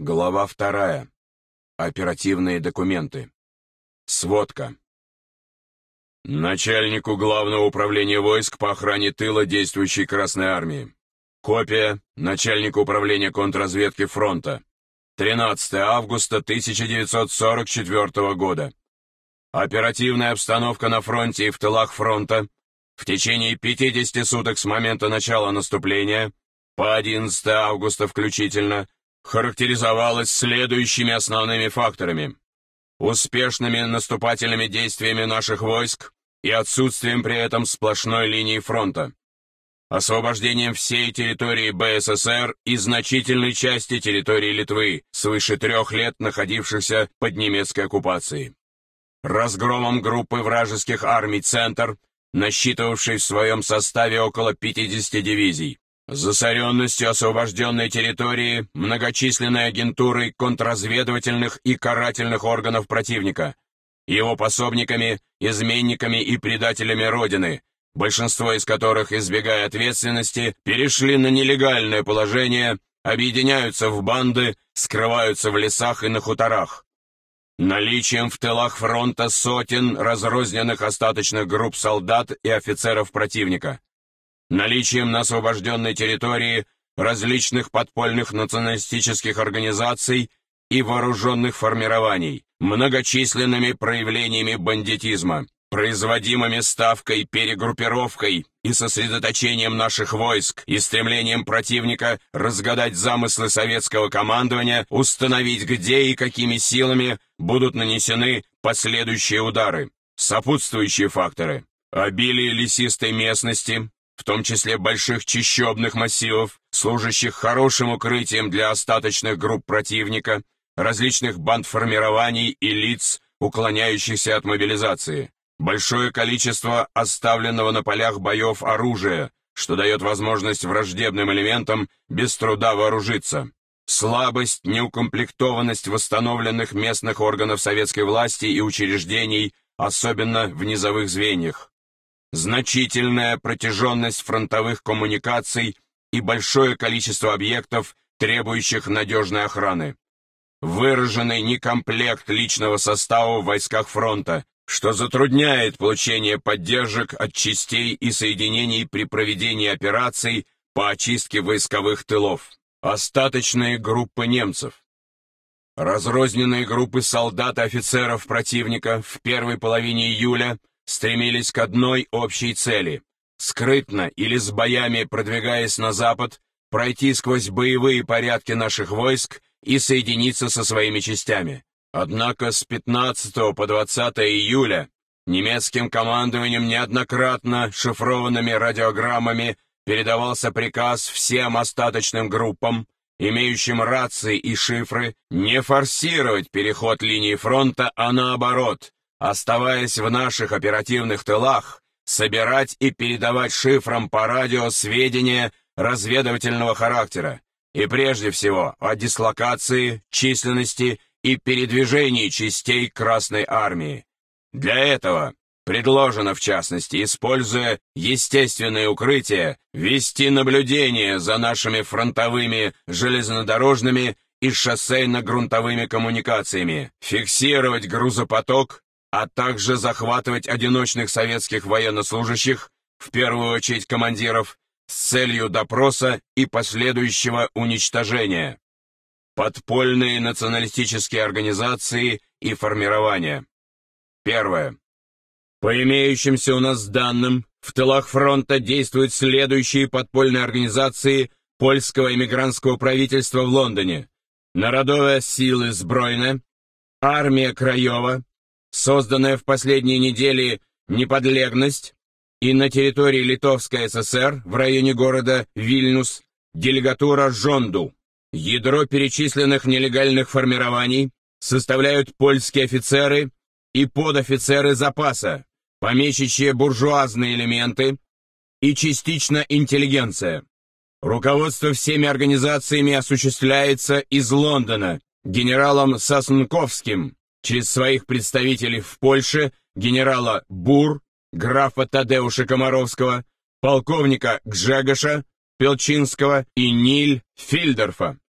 Глава 2. Оперативные документы. Сводка. Начальнику Главного управления войск по охране тыла действующей Красной Армии. Копия начальника управления контрразведки фронта. 13 августа 1944 года. Оперативная обстановка на фронте и в тылах фронта в течение 50 суток с момента начала наступления по 11 августа включительно характеризовалась следующими основными факторами: успешными наступательными действиями наших войск и отсутствием при этом сплошной линии фронта, освобождением всей территории БССР и значительной части территории Литвы, свыше 3 лет находившихся под немецкой оккупацией, разгромом группы вражеских армий «Центр», насчитывавшей в своем составе около 50 дивизий, засоренностью освобожденной территории многочисленной агентурой контрразведывательных и карательных органов противника, его пособниками, изменниками и предателями Родины, большинство из которых, избегая ответственности, перешли на нелегальное положение, объединяются в банды, скрываются в лесах и на хуторах. Наличием в тылах фронта сотен разрозненных остаточных групп солдат и офицеров противника, наличием на освобожденной территории различных подпольных националистических организаций и вооруженных формирований, многочисленными проявлениями бандитизма, производимыми ставкой, перегруппировкой и сосредоточением наших войск и стремлением противника разгадать замыслы советского командования, установить, где и какими силами будут нанесены последующие удары. Сопутствующие факторы: обилие лесистой местности, в том числе больших чащобных массивов, служащих хорошим укрытием для остаточных групп противника, различных бандформирований и лиц, уклоняющихся от мобилизации, большое количество оставленного на полях боев оружия, что дает возможность враждебным элементам без труда вооружиться, слабость, неукомплектованность восстановленных местных органов советской власти и учреждений, особенно в низовых звеньях, значительная протяженность фронтовых коммуникаций и большое количество объектов, требующих надежной охраны, выраженный некомплект личного состава в войсках фронта, что затрудняет получение поддержек от частей и соединений при проведении операций по очистке войсковых тылов, остаточные группы немцев, разрозненные группы солдат и офицеров противника в первой половине июля стремились к одной общей цели — скрытно или с боями продвигаясь на запад, пройти сквозь боевые порядки наших войск и соединиться со своими частями. Однако с 15 по 20 июля немецким командованием неоднократно шифрованными радиограммами передавался приказ всем остаточным группам, имеющим рации и шифры, не форсировать переход линии фронта, а наоборот, оставаясь в наших оперативных тылах, собирать и передавать шифрам по радио сведения разведывательного характера, и прежде всего о дислокации, численности и передвижении частей Красной Армии. Для этого предложено, в частности, используя естественные укрытия, вести наблюдение за нашими фронтовыми, железнодорожными и шоссейно-грунтовыми коммуникациями, фиксировать грузопоток, а также захватывать одиночных советских военнослужащих, в первую очередь командиров, с целью допроса и последующего уничтожения. Подпольные националистические организации и формирования. Первое. По имеющимся у нас данным, в тылах фронта действуют следующие подпольные организации польского эмигрантского правительства в Лондоне: Народове Силы Збройне, Армия Краева, созданная в последние недели Неподлегность, и на территории Литовской ССР в районе города Вильнюс делегатура Жонду. Ядро перечисленных нелегальных формирований составляют польские офицеры и подофицеры запаса, помещичьи буржуазные элементы и частично интеллигенция. Руководство всеми организациями осуществляется из Лондона генералом Сосунковским, через своих представителей в Польше генерала Бур, графа Тадеуша Комаровского, полковника Гжегоша, Пелчинского и Ниль Фильдорфа.